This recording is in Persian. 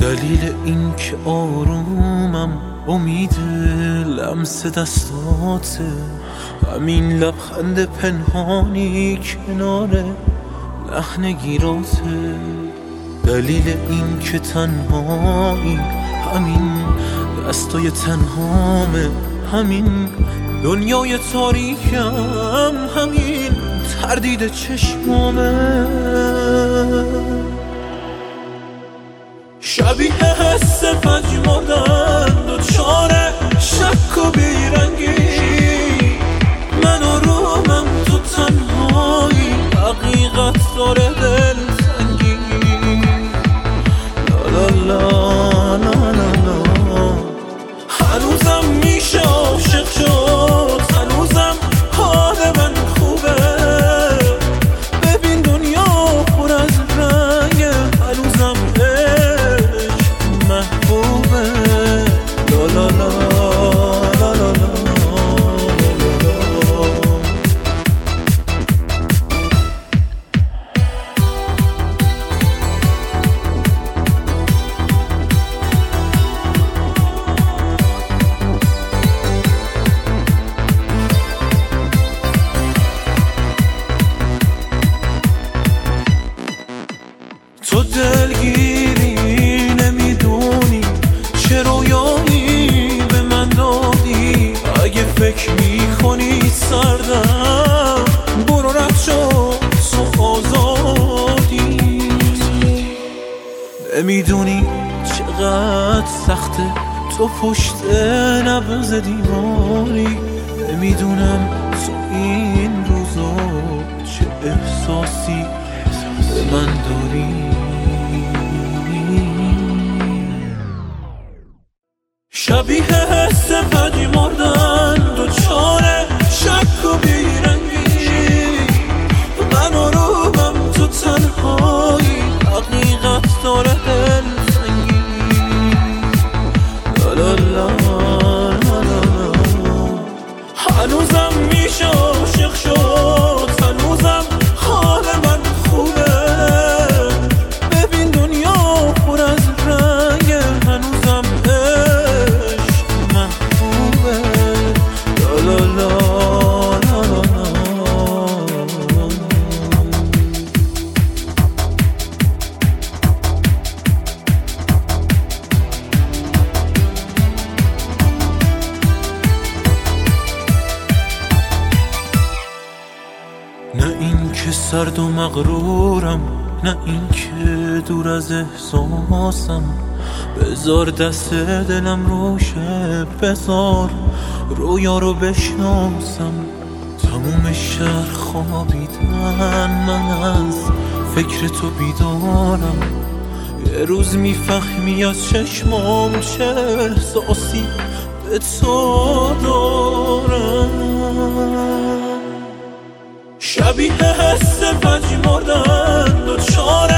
دلیل این که آرومم امید لمس دستاته، همین لبخند پنهانی کنار لحن گیراته. دلیل این که تنهایی همین دستای تنهامه، همین دنیای تاریکم، همین تردید چشمامه. شبیه حس پژمردن دوچار شک و بیرنگی، من آرومم تو تنهایی، حقیقت داره دلتنگی. لا لا لا لا لا، هنوزم میشه عاشق شد، هنوزم حال من خوبه. ببین دنیا پر از رنگه، هنوزم محبوبه. لا لا لا لا لا لا. تو دلگیری نمیدونی چه رویایی به من دادی، اگه فکر میکنی سردم برو رد شو تو آزادی. نمیدونی چقدر سخته تو پشت نبض دیواری، نمیدونم تو این روزا چه احساسی به من داری. شبیه حس پژمردن دوچار شک و بیرنگی، من آرومم تو تنهایی، حقیقت داره دلتنگی. لا لا لا لا لا، هنوزم میشه عاشق شد، هنوزم حال من خوبه. ببین دنیا پر از رنگه، هنوزم نه این که سرد و مغرورم، نه این که دور از احساسم. بذار دست دلم روشه، بذار رویا رو بشناسم. تموم شهر خوابیدن، من از فکر تو بیدارم. یه روز میفهمی از چشمام چه احساسی به تو دارم. شبیه حس پژمردن دوچار